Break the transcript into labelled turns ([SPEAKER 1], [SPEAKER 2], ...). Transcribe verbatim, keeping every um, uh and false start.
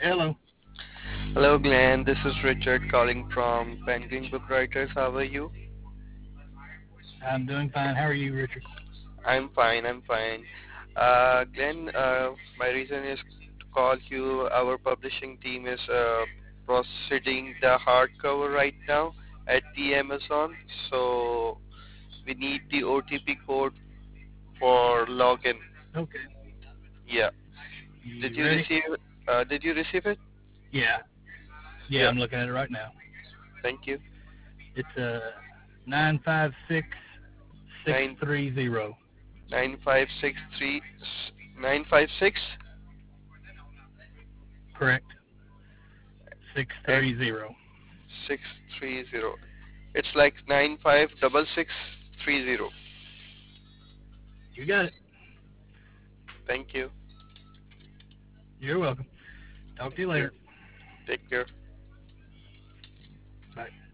[SPEAKER 1] Hello.
[SPEAKER 2] Hello, Glenn. This is Richard calling from Penguin Book Writers. How are you?
[SPEAKER 1] I'm doing fine. How are you, Richard?
[SPEAKER 2] I'm fine. I'm fine. Uh, Glenn, uh, my reason is to call you. Our publishing team is uh, proceeding the hardcover right now at the Amazon. So we need the O T P code for login.
[SPEAKER 1] Okay.
[SPEAKER 2] Yeah. Did
[SPEAKER 1] You
[SPEAKER 2] you
[SPEAKER 1] ready?
[SPEAKER 2] receive? Uh, did you receive it?
[SPEAKER 1] Yeah. Yeah,
[SPEAKER 2] Yeah.
[SPEAKER 1] I'm looking at it right now.
[SPEAKER 2] Thank you.
[SPEAKER 1] It's uh nine five six six
[SPEAKER 2] Nine
[SPEAKER 1] three zero.
[SPEAKER 2] nine five six three nine five six
[SPEAKER 1] Correct. Six
[SPEAKER 2] and
[SPEAKER 1] three zero.
[SPEAKER 2] six three zero. It's like nine five double six three zero.
[SPEAKER 1] You got it.
[SPEAKER 2] Thank you.
[SPEAKER 1] You're welcome. Talk to
[SPEAKER 2] Thank
[SPEAKER 1] you
[SPEAKER 2] you.
[SPEAKER 1] later.
[SPEAKER 2] Take care.
[SPEAKER 1] Bye.